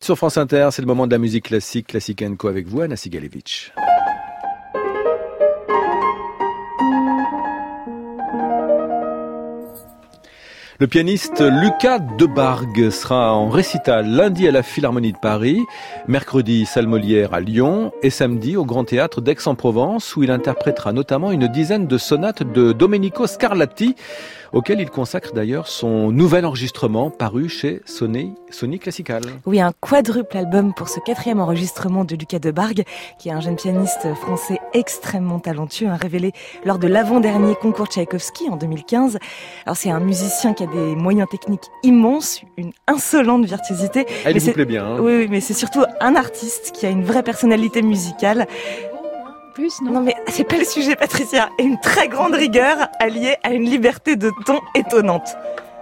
Sur France Inter, c'est le moment de la musique classique, Classic & Co avec vous, Anna Sigalevitch. Le pianiste Lucas Debargue sera en récital lundi à la Philharmonie de Paris, mercredi salle Molière à Lyon et samedi au Grand Théâtre d'Aix-en-Provence où il interprétera notamment une dizaine de sonates de Domenico Scarlatti auquel il consacre d'ailleurs son nouvel enregistrement paru chez Sony Classical. Oui, un quadruple album pour ce 4e enregistrement de Lucas Debargue, qui est un jeune pianiste français extrêmement talentueux, révélé lors de l'avant-dernier concours Tchaïkovski en 2015. Alors c'est un musicien qui a des moyens techniques immenses, une insolente virtuosité. Il vous plaît bien. Oui, mais c'est surtout un artiste qui a une vraie personnalité musicale. Plus, non mais c'est pas le sujet, Patricia. Et une très grande rigueur alliée à une liberté de ton étonnante.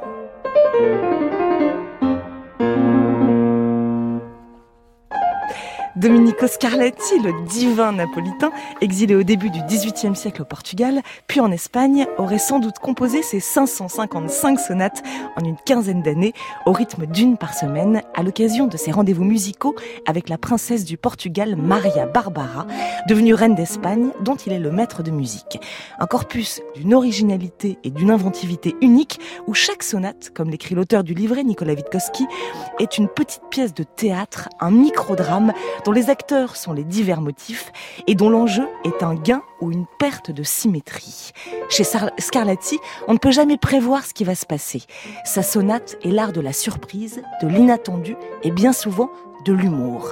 Domenico Scarlatti, le divin napolitain, exilé au début du XVIIIe siècle au Portugal, puis en Espagne, aurait sans doute composé ses 555 sonates en une quinzaine d'années, au rythme d'une par semaine, à l'occasion de ses rendez-vous musicaux avec la princesse du Portugal, Maria Barbara, devenue reine d'Espagne, dont il est le maître de musique. Un corpus d'une originalité et d'une inventivité unique, où chaque sonate, comme l'écrit l'auteur du livret, Nicolas Witkowski, est une petite pièce de théâtre, un microdrame, dont les acteurs sont les divers motifs et dont l'enjeu est un gain ou une perte de symétrie. Chez Scarlatti, on ne peut jamais prévoir ce qui va se passer. Sa sonate est l'art de la surprise, de l'inattendu et bien souvent de l'humour.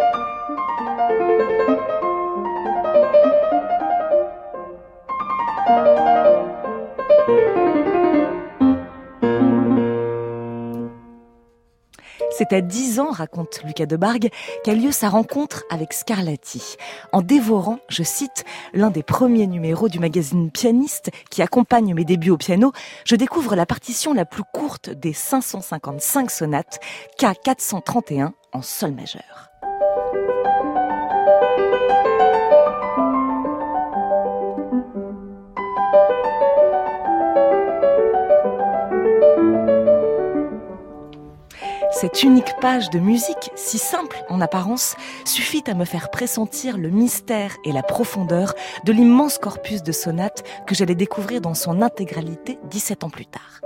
C'est à 10 ans, raconte Lucas Debargue, qu'a lieu sa rencontre avec Scarlatti. En dévorant, je cite, l'un des premiers numéros du magazine Pianiste qui accompagne mes débuts au piano, je découvre la partition la plus courte des 555 sonates, K431 en sol majeur. Cette unique page de musique, si simple en apparence, suffit à me faire pressentir le mystère et la profondeur de l'immense corpus de sonates que j'allais découvrir dans son intégralité 17 ans plus tard.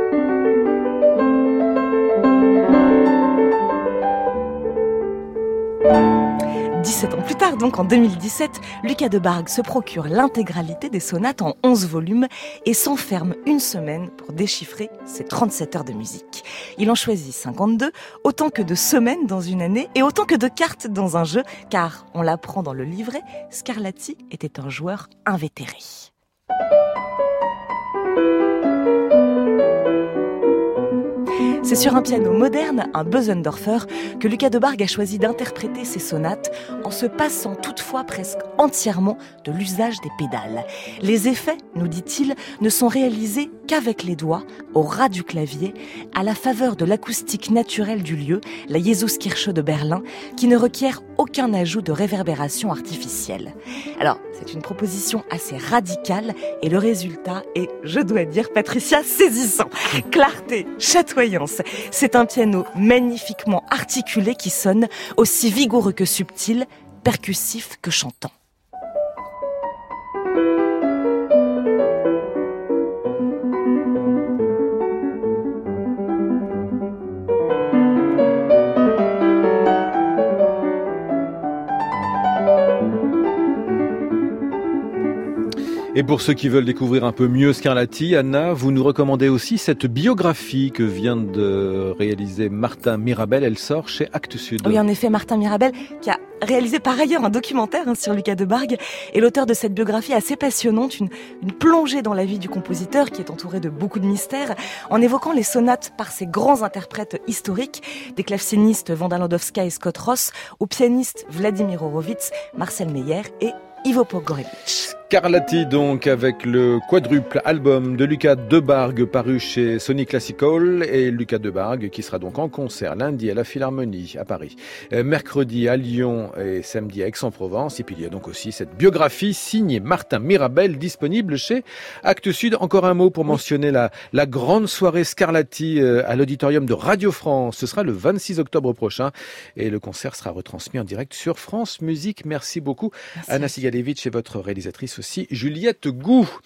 Plus tard, donc en 2017, Lucas Debargue se procure l'intégralité des sonates en 11 volumes et s'enferme une semaine pour déchiffrer ses 37 heures de musique. Il en choisit 52, autant que de semaines dans une année et autant que de cartes dans un jeu, car, on l'apprend dans le livret, Scarlatti était un joueur invétéré. C'est sur un piano moderne, un Bösendorfer, que Lucas Debargue a choisi d'interpréter ses sonates en se passant toutefois presque entièrement de l'usage des pédales. Les effets, nous dit-il, ne sont réalisés qu'avec les doigts, au ras du clavier, à la faveur de l'acoustique naturelle du lieu, la Jesuskirche de Berlin, qui ne requiert aucun ajout de réverbération artificielle. Alors, c'est une proposition assez radicale et le résultat est, je dois dire, Patricia, saisissant. Clarté, chatoyance. C'est un piano magnifiquement articulé qui sonne aussi vigoureux que subtil, percussif que chantant. Et pour ceux qui veulent découvrir un peu mieux Scarlatti, Anna, vous nous recommandez aussi cette biographie que vient de réaliser Martin Mirabel. Elle sort chez Actes Sud. Oui, en effet, Martin Mirabel, qui a réalisé par ailleurs un documentaire sur Lucas Debargue, est l'auteur de cette biographie assez passionnante, une plongée dans la vie du compositeur qui est entourée de beaucoup de mystères, en évoquant les sonates par ses grands interprètes historiques, des clavecinistes Wanda Landowska et Scott Ross, aux pianistes Vladimir Horowitz, Marcel Meyer et Ivo Pogorevitch. Scarlatti donc avec le quadruple album de Lucas Debargue paru chez Sony Classical et Lucas Debargue qui sera donc en concert lundi à la Philharmonie à Paris, mercredi à Lyon et samedi à Aix-en-Provence. Et puis il y a donc aussi cette biographie signée Martin Mirabel disponible chez Actes Sud. Encore un mot pour mentionner la grande soirée Scarlatti à l'auditorium de Radio France. Ce sera le 26 octobre prochain et le concert sera retransmis en direct sur France Musique. Merci beaucoup. Merci. Anna Sigalevitch et votre réalisatrice aussi, Juliette Gou.